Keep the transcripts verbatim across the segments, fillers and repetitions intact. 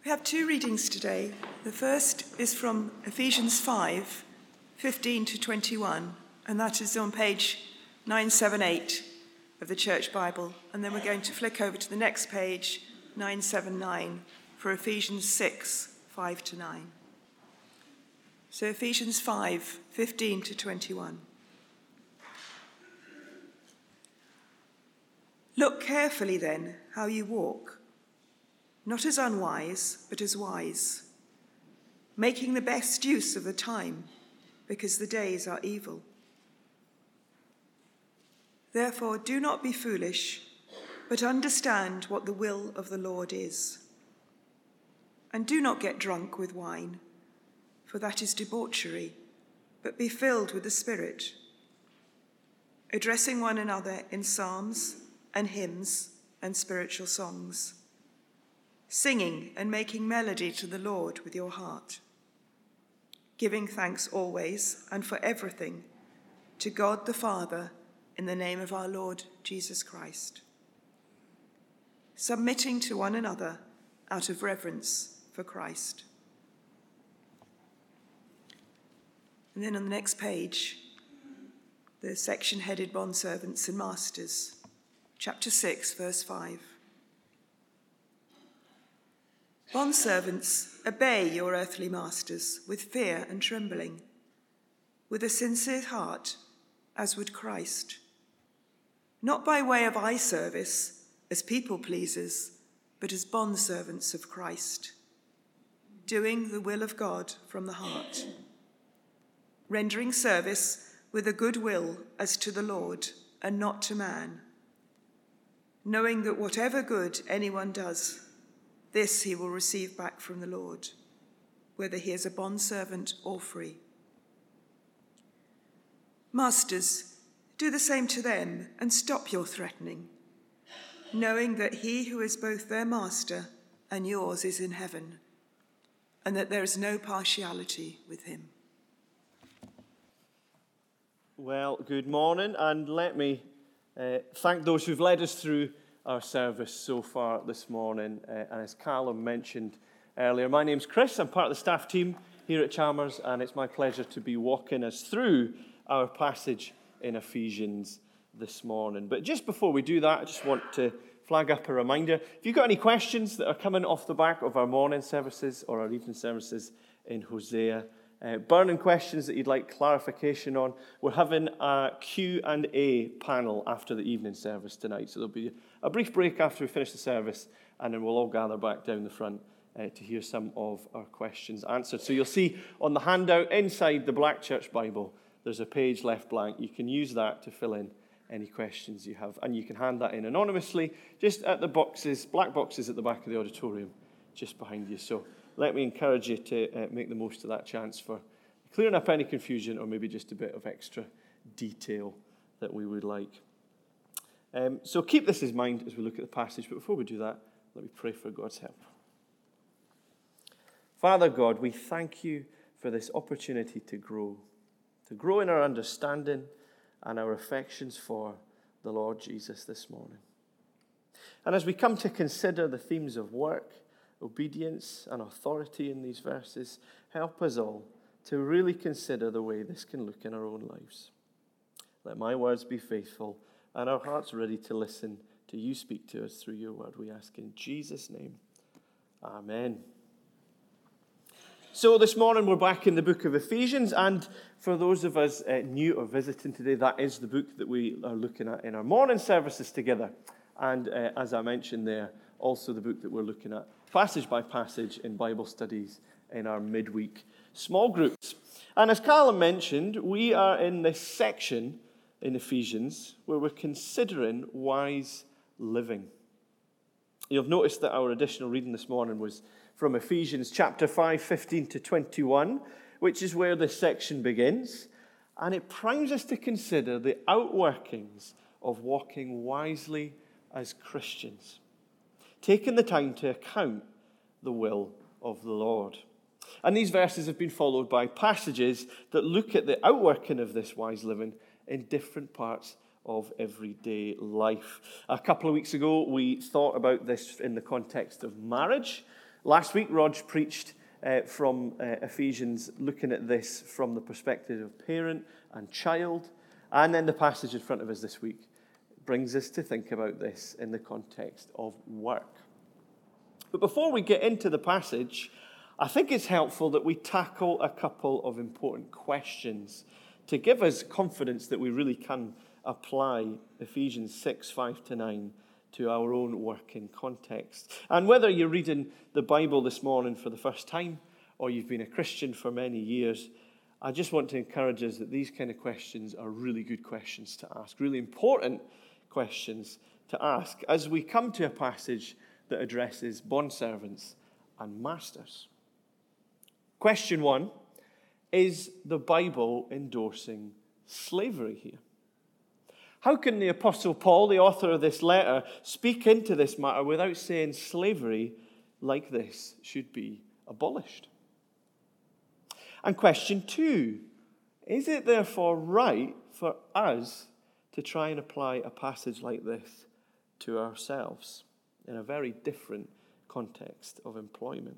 We have two readings today. The first is from Ephesians five, fifteen to twenty-one, and that is on page nine seventy-eight of the Church Bible. And then we're going to flick over to the next page, nine seventy-nine, for Ephesians six, five to nine. So Ephesians five, fifteen to twenty-one. Look carefully then how you walk, not as unwise, but as wise, making the best use of the time, because the days are evil. Therefore, do not be foolish, but understand what the will of the Lord is. And do not get drunk with wine, for that is debauchery, but be filled with the Spirit, addressing one another in psalms and hymns and spiritual songs, singing and making melody to the Lord with your heart, giving thanks always and for everything to God the Father in the name of our Lord Jesus Christ, submitting to one another out of reverence for Christ. And then on the next page, the section headed Bondservants and Masters, chapter six, verse five. Bondservants, obey your earthly masters with fear and trembling, with a sincere heart, as would Christ, not by way of eye service, as people pleasers, but as bondservants of Christ, doing the will of God from the heart, rendering service with a good will as to the Lord and not to man, knowing that whatever good anyone does, this he will receive back from the Lord, whether he is a bondservant or free. Masters, do the same to them and stop your threatening, knowing that he who is both their master and yours is in heaven, and that there is no partiality with him. Well, good morning, and let me uh, thank those who've led us through our service so far this morning. Uh, and as Callum mentioned earlier, my name's Chris. I'm part of the staff team here at Chalmers, and it's my pleasure to be walking us through our passage in Ephesians this morning. But just before we do that, I just want to flag up a reminder. If you've got any questions that are coming off the back of our morning services or our evening services in Hosea, uh, burning questions that you'd like clarification on, we're having a Q and A panel after the evening service tonight. So there'll be a brief break after we finish the service, and then we'll all gather back down the front uh, to hear some of our questions answered. So you'll see on the handout inside the Black Church Bible, there's a page left blank. You can use that to fill in any questions you have, and you can hand that in anonymously just at the boxes, black boxes at the back of the auditorium, just behind you. So let me encourage you to uh, make the most of that chance for clearing up any confusion or maybe just a bit of extra detail that we would like. Um, so keep this in mind as we look at the passage, but before we do that, let me pray for God's help. Father God, we thank you for this opportunity to grow, to grow in our understanding and our affections for the Lord Jesus this morning. And as we come to consider the themes of work, obedience, and authority in these verses, help us all to really consider the way this can look in our own lives. Let my words be faithful and our hearts ready to listen to you speak to us through your word, we ask in Jesus' name. Amen. So this morning we're back in the book of Ephesians, and for those of us uh, new or visiting today, that is the book that we are looking at in our morning services together. And uh, as I mentioned there, also the book that we're looking at passage by passage in Bible studies in our midweek small groups. And as Callum mentioned, we are in this section in Ephesians where we're considering wise living. You'll have noticed that our additional reading this morning was from Ephesians chapter five, fifteen to twenty-one, which is where this section begins. And it primes us to consider the outworkings of walking wisely as Christians, taking the time to account the will of the Lord. And these verses have been followed by passages that look at the outworking of this wise living in different parts of everyday life. A couple of weeks ago, we thought about this in the context of marriage, Last week, Rog preached uh, from uh, Ephesians, looking at this from the perspective of parent and child. And then the passage in front of us this week brings us to think about this in the context of work. But before we get into the passage, I think it's helpful that we tackle a couple of important questions to give us confidence that we really can apply Ephesians six, five to nine to our own working context. And whether you're reading the Bible this morning for the first time or you've been a Christian for many years, I just want to encourage us that these kind of questions are really good questions to ask, really important questions to ask as we come to a passage that addresses bondservants and masters. Question one, is the Bible endorsing slavery here? How can the Apostle Paul, the author of this letter, speak into this matter without saying slavery like this should be abolished? And question two, is it therefore right for us to try and apply a passage like this to ourselves in a very different context of employment?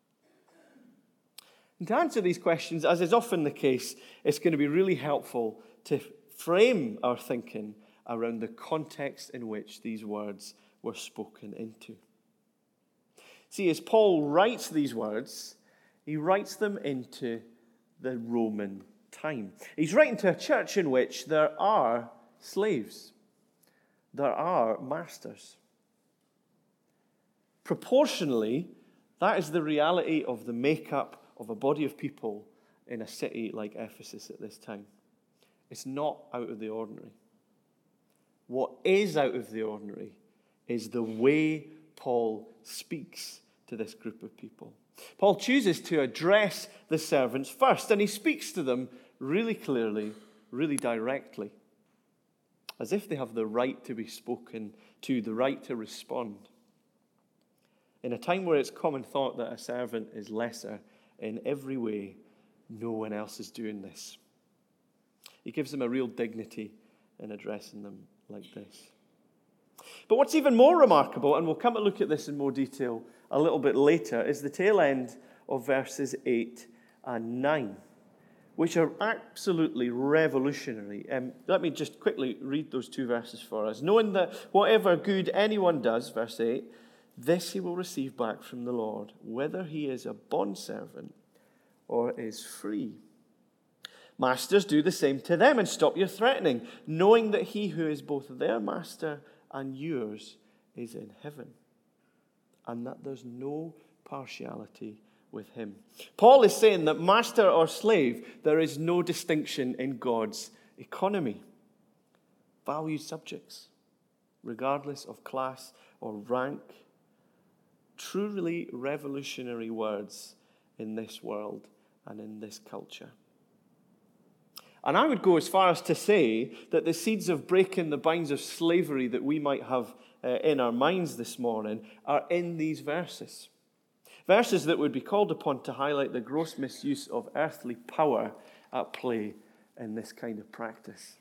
And to answer these questions, as is often the case, it's going to be really helpful to frame our thinking around the context in which these words were spoken into. See, as Paul writes these words, he writes them into the Roman time. He's writing to a church in which there are slaves. There are masters. Proportionally, that is the reality of the makeup of a body of people in a city like Ephesus at this time. It's not out of the ordinary. What is out of the ordinary is the way Paul speaks to this group of people. Paul chooses to address the servants first, and he speaks to them really clearly, really directly, as if they have the right to be spoken to, the right to respond. In a time where it's common thought that a servant is lesser in every way, no one else is doing this. He gives them a real dignity in addressing them like this. But what's even more remarkable, and we'll come and look at this in more detail a little bit later, is the tail end of verses eight and nine, which are absolutely revolutionary. Um, let me just quickly read those two verses for us. Knowing that whatever good anyone does, verse eight, this he will receive back from the Lord, whether he is a bondservant or is free. Masters, do the same to them and stop your threatening, knowing that he who is both their master and yours is in heaven, and that there's no partiality with him. Paul is saying that master or slave, there is no distinction in God's economy. Valued subjects, regardless of class or rank. Truly revolutionary words in this world and in this culture. And I would go as far as to say that the seeds of breaking the binds of slavery that we might have uh, in our minds this morning are in these verses. Verses that would be called upon to highlight the gross misuse of earthly power at play in this kind of practice.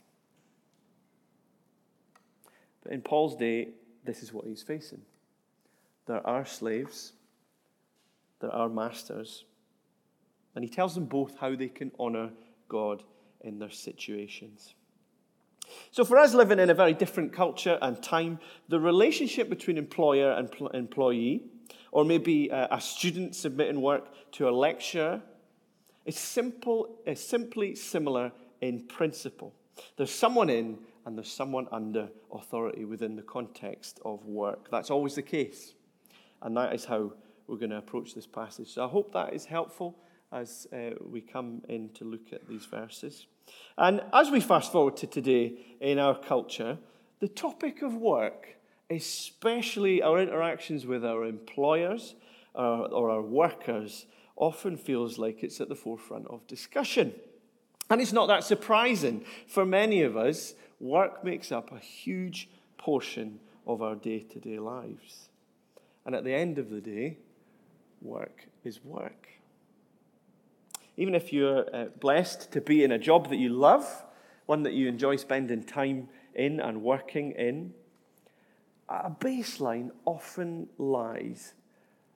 But in Paul's day, this is what he's facing. There are slaves, there are masters, and he tells them both how they can honor God in their situations. So for us living in a very different culture and time, the relationship between employer and pl- employee, or maybe a, a student submitting work to a lecturer, is simple, is simply similar in principle. There's someone in and there's someone under authority within the context of work. That's always the case. And that is how we're going to approach this passage. So I hope that is helpful as uh, we come in to look at these verses. And as we fast forward to today in our culture, the topic of work, especially our interactions with our employers or, or our workers, often feels like it's at the forefront of discussion. And it's not that surprising. For many of us, work makes up a huge portion of our day-to-day lives. And at the end of the day, work is work. Even if you're uh, blessed to be in a job that you love, one that you enjoy spending time in and working in, a baseline often lies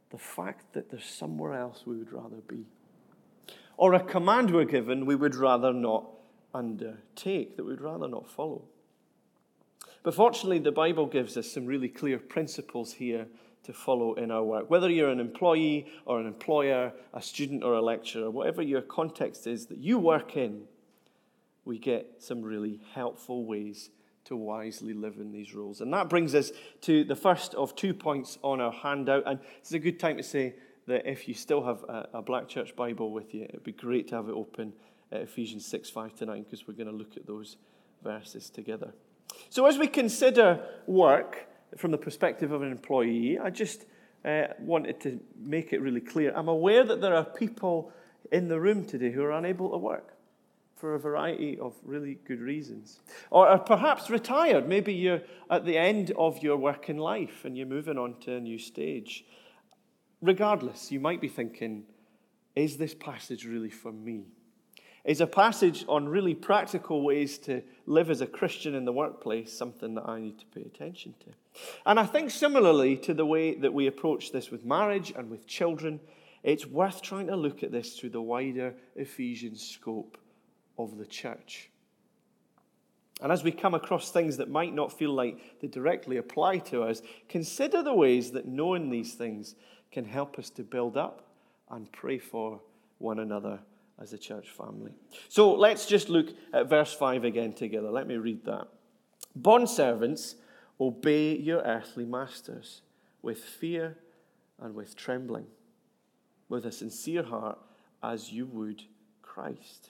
the fact that there's somewhere else we would rather be. Or a command we're given we would rather not undertake, that we'd rather not follow. But fortunately, the Bible gives us some really clear principles here to follow in our work. Whether you're an employee or an employer, a student or a lecturer, whatever your context is that you work in, we get some really helpful ways to wisely live in these roles. And that brings us to the first of two points on our handout. And it's a good time to say that if you still have a, a Black Church Bible with you, it'd be great to have it open at Ephesians six, five to nine, because we're going to look at those verses together. So as we consider work from the perspective of an employee, I just uh, wanted to make it really clear. I'm aware that there are people in the room today who are unable to work for a variety of really good reasons. Or are perhaps retired. Maybe you're at the end of your working life and you're moving on to a new stage. Regardless, you might be thinking, is this passage really for me? Is a passage on really practical ways to live as a Christian in the workplace something that I need to pay attention to? And I think similarly to the way that we approach this with marriage and with children, it's worth trying to look at this through the wider Ephesians scope of the church. And as we come across things that might not feel like they directly apply to us, consider the ways that knowing these things can help us to build up and pray for one another as a church family. So let's just look at verse five again together. Let me read that. Bondservants, obey your earthly masters with fear and with trembling, with a sincere heart as you would Christ.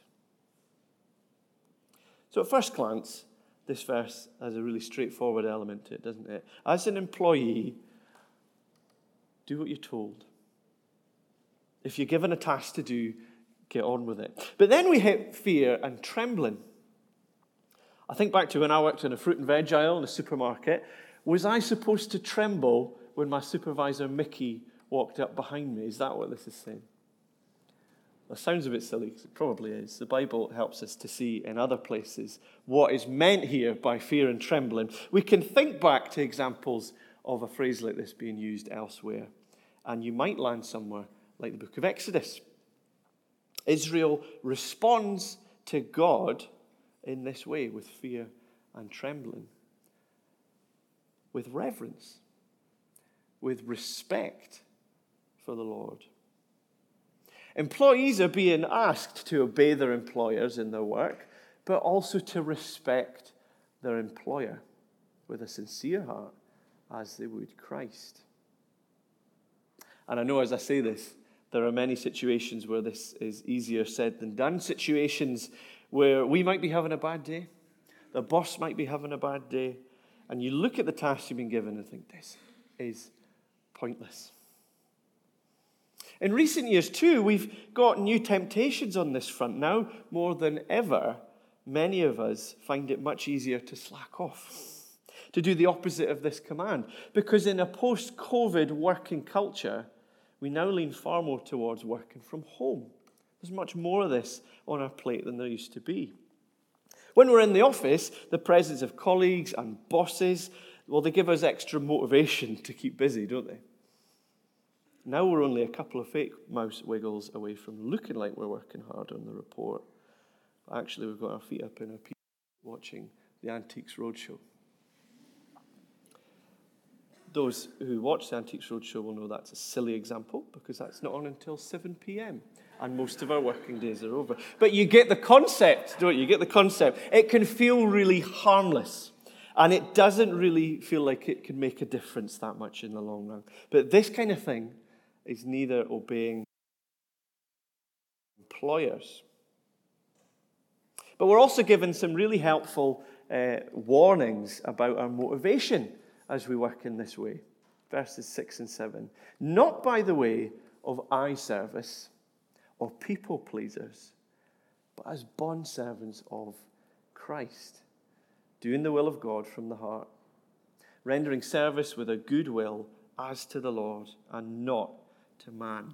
So at first glance, this verse has a really straightforward element to it, doesn't it? As an employee, do what you're told. If you're given a task to do, get on with it. But then we hit fear and trembling. I think back to when I worked in a fruit and veg aisle in a supermarket. Was I supposed to tremble when my supervisor, Mickey, walked up behind me? Is that what this is saying? That sounds a bit silly, because it probably is. The Bible helps us to see in other places what is meant here by fear and trembling. We can think back to examples of a phrase like this being used elsewhere, and you might land somewhere like the book of Exodus. Israel responds to God in this way, with fear and trembling, with reverence, with respect for the Lord. Employees are being asked to obey their employers in their work, but also to respect their employer with a sincere heart as they would Christ. And I know as I say this, there are many situations where this is easier said than done. Situations where we might be having a bad day, the boss might be having a bad day, and you look at the task you've been given and think, this is pointless. In recent years, too, we've got new temptations on this front. Now, more than ever, many of us find it much easier to slack off, to do the opposite of this command. Because in a post-COVID working culture, we now lean far more towards working from home. There's much more of this on our plate than there used to be. When we're in the office, the presence of colleagues and bosses, well, they give us extra motivation to keep busy, don't they? Now we're only a couple of fake mouse wiggles away from looking like we're working hard on the report. Actually, we've got our feet up in our pew watching the Antiques Roadshow. Those who watch the Antiques Roadshow will know that's a silly example, because that's not on until seven p.m. and most of our working days are over. But you get the concept, don't you? You get the concept. It can feel really harmless, and it doesn't really feel like it can make a difference that much in the long run. But this kind of thing is neither obeying employers. But we're also given some really helpful uh, warnings about our motivation as we work in this way. Verses six and seven. Not by the way of eye service or people pleasers, but as bondservants of Christ, doing the will of God from the heart, rendering service with a good will as to the Lord and not to man.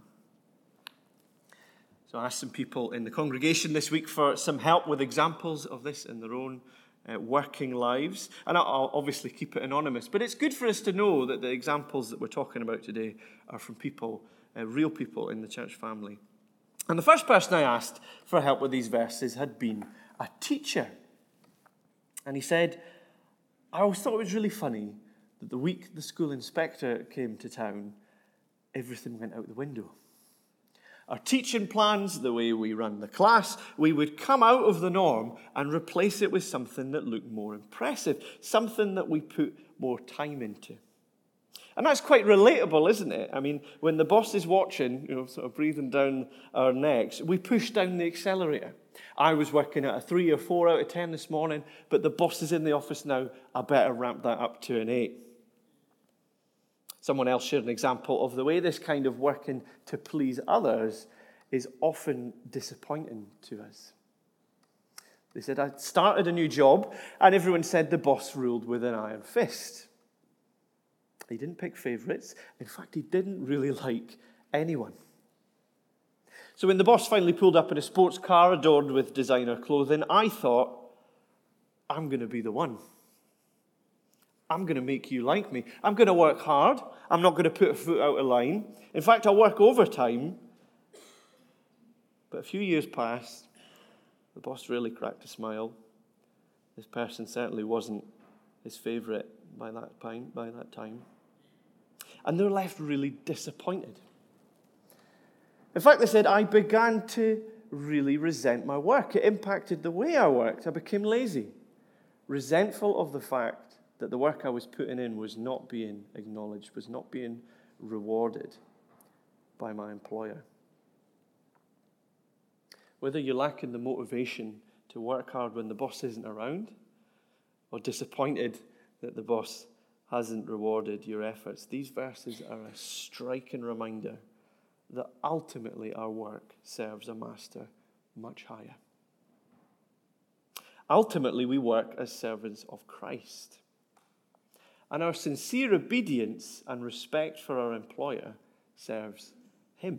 So I asked some people in the congregation this week for some help with examples of this in their own uh, working lives. And I'll obviously keep it anonymous, but it's good for us to know that the examples that we're talking about today are from people, uh, real people in the church family. And the first person I asked for help with these verses had been a teacher. And he said, I always thought it was really funny that the week the school inspector came to town, everything went out the window. Our teaching plans, the way we run the class, we would come out of the norm and replace it with something that looked more impressive, something that we put more time into. And that's quite relatable, isn't it? I mean, when the boss is watching, you know, sort of breathing down our necks, we push down the accelerator. I was working at a three or four out of ten this morning, but the boss is in the office now. I better ramp that up to an eight. Someone else shared an example of the way this kind of working to please others is often disappointing to us. They said, I started a new job, and everyone said the boss ruled with an iron fist. He didn't pick favorites. In fact, he didn't really like anyone. So when the boss finally pulled up in a sports car adorned with designer clothing, I thought, I'm going to be the one. I'm going to make you like me. I'm going to work hard. I'm not going to put a foot out of line. In fact, I'll work overtime. But a few years passed. The boss really cracked a smile. This person certainly wasn't his favorite by that time. By that time. And they're left really disappointed. In fact, they said, I began to really resent my work. It impacted the way I worked. I became lazy, resentful of the fact that the work I was putting in was not being acknowledged, was not being rewarded by my employer. Whether you're lacking the motivation to work hard when the boss isn't around, or disappointed that the boss hasn't rewarded your efforts, these verses are a striking reminder that ultimately our work serves a master much higher. Ultimately, we work as servants of Christ. And our sincere obedience and respect for our employer serves him.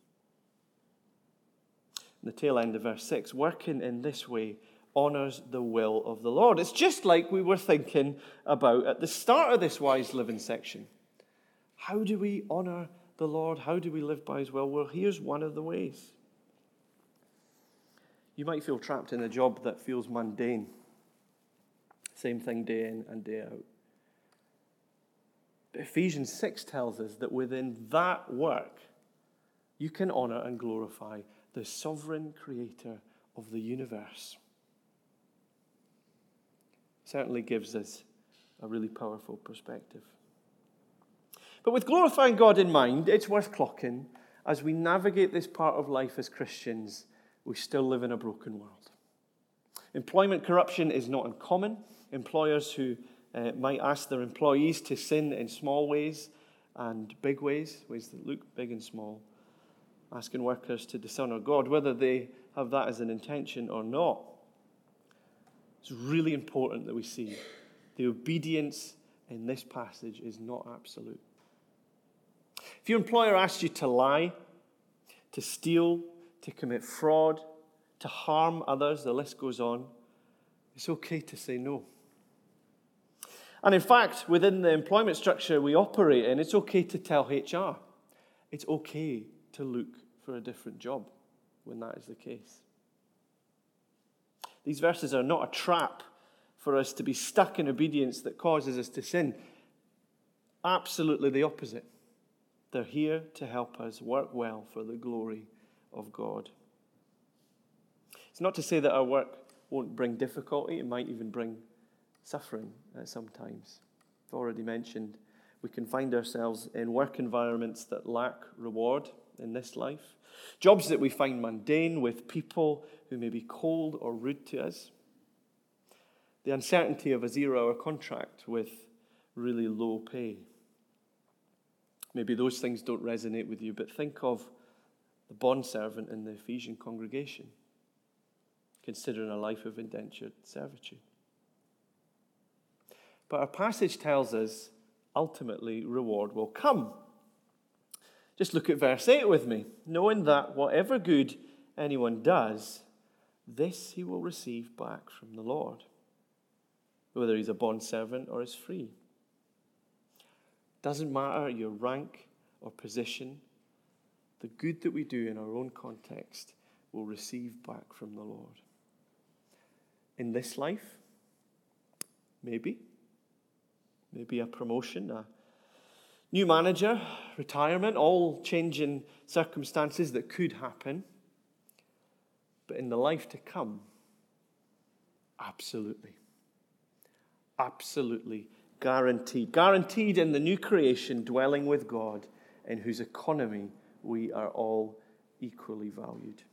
In the tail end of verse six, working in this way honors the will of the Lord. It's just like we were thinking about at the start of this Wise Living section. How do we honor the Lord? How do we live by his will? Well, here's one of the ways. You might feel trapped in a job that feels mundane. Same thing day in and day out. But Ephesians six tells us that within that work, you can honor and glorify the sovereign creator of the universe. Certainly gives us a really powerful perspective. But with glorifying God in mind, it's worth clocking, as we navigate this part of life as Christians, we still live in a broken world. Employment corruption is not uncommon. Employers who uh, might ask their employees to sin in small ways and big ways, ways that look big and small, asking workers to dishonor God, whether they have that as an intention or not. It's really important that we see the obedience in this passage is not absolute. If your employer asks you to lie, to steal, to commit fraud, to harm others, the list goes on, it's okay to say no. And in fact, within the employment structure we operate in, it's okay to tell H R. It's okay to look for a different job when that is the case. These verses are not a trap for us to be stuck in obedience that causes us to sin. Absolutely the opposite. They're here to help us work well for the glory of God. It's not to say that our work won't bring difficulty. It might even bring suffering at sometimes. I've already mentioned we can find ourselves in work environments that lack reward in this life. Jobs that we find mundane with people who may be cold or rude to us. The uncertainty of a zero-hour contract with really low pay. Maybe those things don't resonate with you, but think of the bondservant in the Ephesian congregation, considering a life of indentured servitude. But our passage tells us, ultimately, reward will come. Just look at verse eight with me. Knowing that whatever good anyone does, this he will receive back from the Lord. whether he's a bondservant or is free. Doesn't matter your rank or position, the good that we do in our own context will receive back from the Lord. In this life, maybe, maybe a promotion, a new manager, retirement, all changing circumstances that could happen. But in the life to come, absolutely. Absolutely guaranteed. Guaranteed in the new creation, dwelling with God, in whose economy we are all equally valued.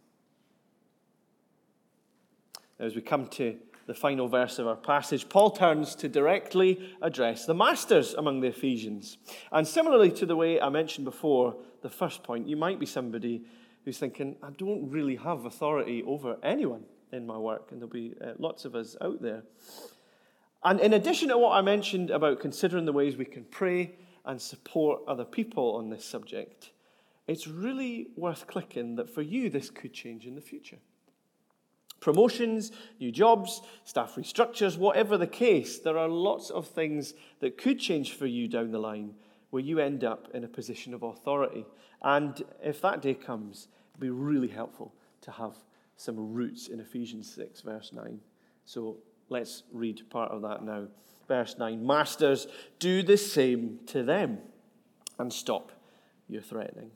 As we come to the final verse of our passage, Paul turns to directly address the masters among the Ephesians. And similarly to the way I mentioned before, the first point, you might be somebody who's thinking, I don't really have authority over anyone in my work, and there'll be uh, lots of us out there. And in addition to what I mentioned about considering the ways we can pray and support other people on this subject, it's really worth clicking that for you this could change in the future. Promotions, new jobs, staff restructures, whatever the case, there are lots of things that could change for you down the line where you end up in a position of authority. And if that day comes, it'd be really helpful to have some roots in Ephesians six, verse nine. So let's read part of that now. Verse nine, Masters, do the same to them and stop your threatening.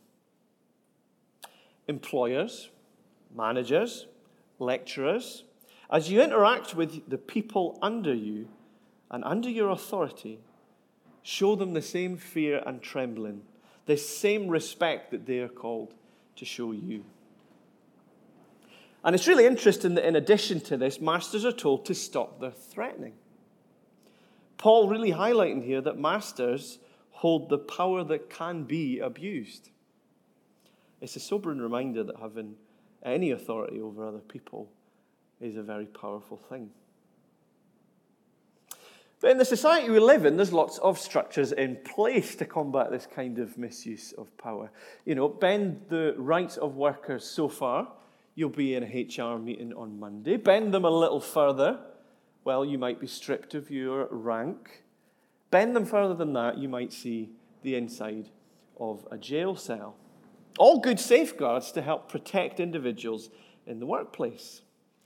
Employers, managers, lecturers, as you interact with the people under you and under your authority, show them the same fear and trembling, the same respect that they are called to show you. And it's really interesting that in addition to this, masters are told to stop their threatening. Paul really highlighting here that masters hold the power that can be abused. It's a sobering reminder that having any authority over other people is a very powerful thing. But in the society we live in, there's lots of structures in place to combat this kind of misuse of power. You know, bend the rights of workers so far, you'll be in a H R meeting on Monday. Bend them a little further, well, you might be stripped of your rank. Bend them further than that, you might see the inside of a jail cell. All good safeguards to help protect individuals in the workplace.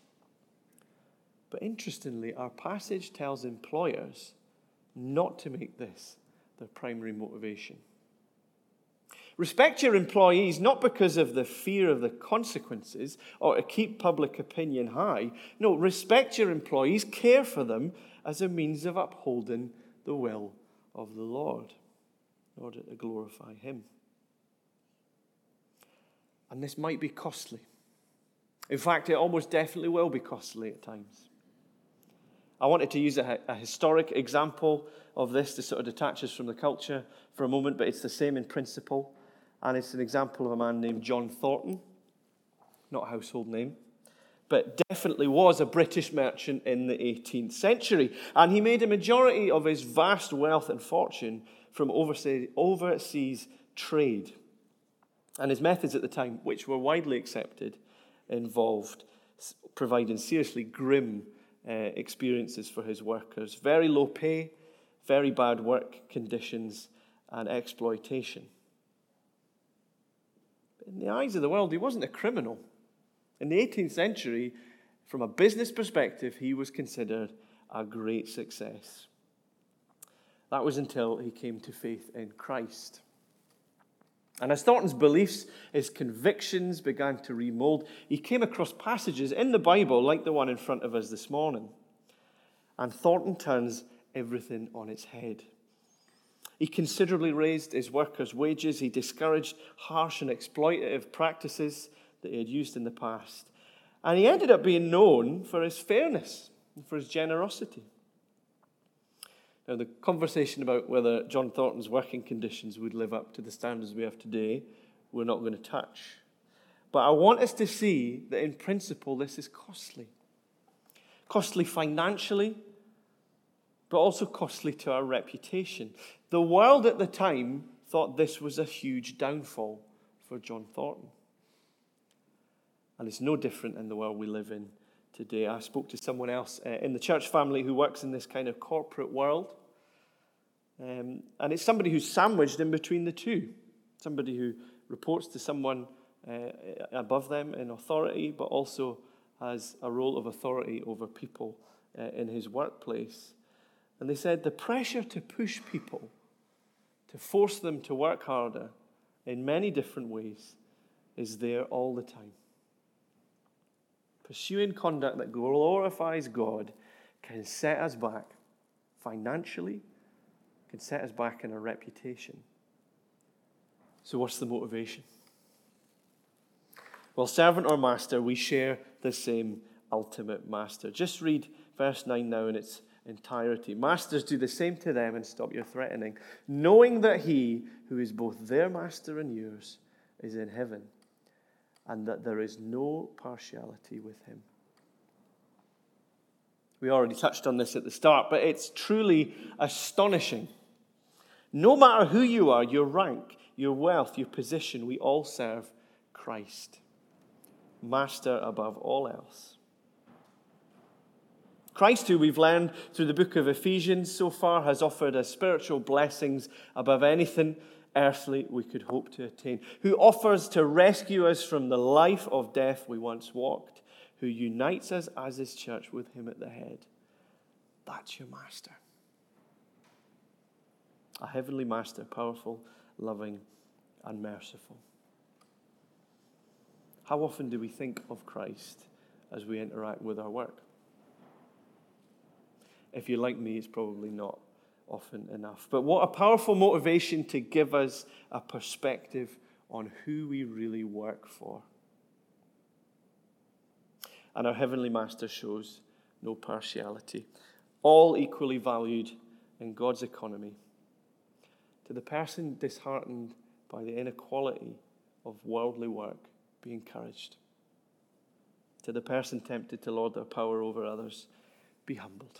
But interestingly, our passage tells employers not to make this their primary motivation. Respect your employees not because of the fear of the consequences or to keep public opinion high. No, respect your employees, care for them as a means of upholding the will of the Lord in order to glorify Him. And this might be costly. In fact, it almost definitely will be costly at times. I wanted to use a, a historic example of this to sort of detach us from the culture for a moment, but it's the same in principle. And it's an example of a man named John Thornton. Not a household name, but definitely was a British merchant in the eighteenth century. And he made a majority of his vast wealth and fortune from overseas, overseas trade. And his methods at the time, which were widely accepted, involved providing seriously grim uh, experiences for his workers. Very low pay, very bad work conditions, and exploitation. But in the eyes of the world, he wasn't a criminal. In the eighteenth century, from a business perspective, he was considered a great success. That was until he came to faith in Christ. And as Thornton's beliefs, his convictions began to remold, he came across passages in the Bible like the one in front of us this morning. And Thornton turns everything on its head. He considerably raised his workers' wages. He discouraged harsh and exploitative practices that he had used in the past. And he ended up being known for his fairness and for his generosity. Now, the conversation about whether John Thornton's working conditions would live up to the standards we have today, we're not going to touch. But I want us to see that in principle, this is costly. Costly financially, but also costly to our reputation. The world at the time thought this was a huge downfall for John Thornton. And it's no different in the world we live in today. I spoke to someone else uh, in the church family who works in this kind of corporate world. Um, and it's somebody who's sandwiched in between the two. Somebody who reports to someone uh, above them in authority, but also has a role of authority over people uh, in his workplace. And they said the pressure to push people, to force them to work harder in many different ways, is there all the time. Pursuing conduct that glorifies God can set us back financially, can set us back in our reputation. So what's the motivation? Well, servant or master, we share the same ultimate master. Just read verse nine now in its entirety. Masters, do the same to them and stop your threatening, knowing that he who is both their master and yours is in heaven, and that there is no partiality with him. We already touched on this at the start, but it's truly astonishing. No matter who you are, your rank, your wealth, your position, we all serve Christ, master above all else. Christ, who we've learned through the book of Ephesians so far, has offered us spiritual blessings above anything earthly we could hope to attain, who offers to rescue us from the life of death we once walked, who unites us as his church with him at the head. That's your master. A heavenly master, powerful, loving, and merciful. How often do we think of Christ as we interact with our work? If you're like me, it's probably not often enough. But what a powerful motivation to give us a perspective on who we really work for. And our heavenly master shows no partiality. All equally valued in God's economy. To the person disheartened by the inequality of worldly work, be encouraged. To the person tempted to lord their power over others, be humbled.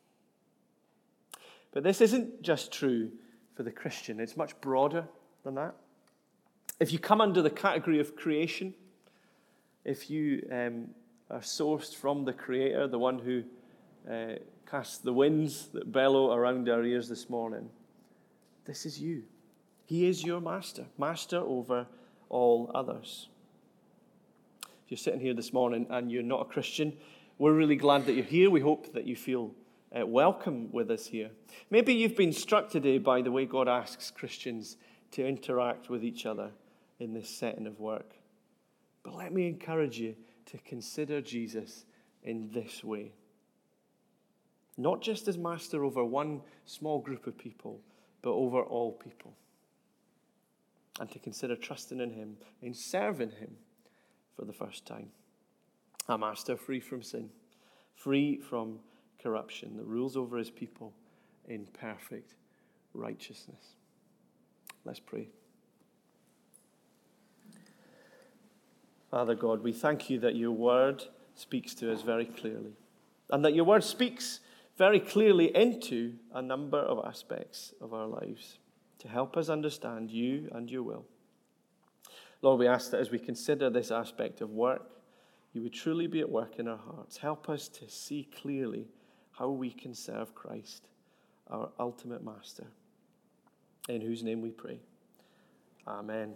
But this isn't just true for the Christian. It's much broader than that. If you come under the category of creation, if you um, are sourced from the Creator, the one who uh, casts the winds that bellow around our ears this morning, this is you. He is your master, master over all others. If you're sitting here this morning and you're not a Christian, we're really glad that you're here. We hope that you feel Uh, welcome with us here. Maybe you've been struck today by the way God asks Christians to interact with each other in this setting of work. But let me encourage you to consider Jesus in this way. Not just as master over one small group of people, but over all people. And to consider trusting in him, in serving him for the first time. A master free from sin, free from corruption, that rules over his people in perfect righteousness. Let's pray. Father God, we thank you that your word speaks to us very clearly, and that your word speaks very clearly into a number of aspects of our lives to help us understand you and your will. Lord, we ask that as we consider this aspect of work, you would truly be at work in our hearts. Help us to see clearly how we can serve Christ, our ultimate master, in whose name we pray. Amen.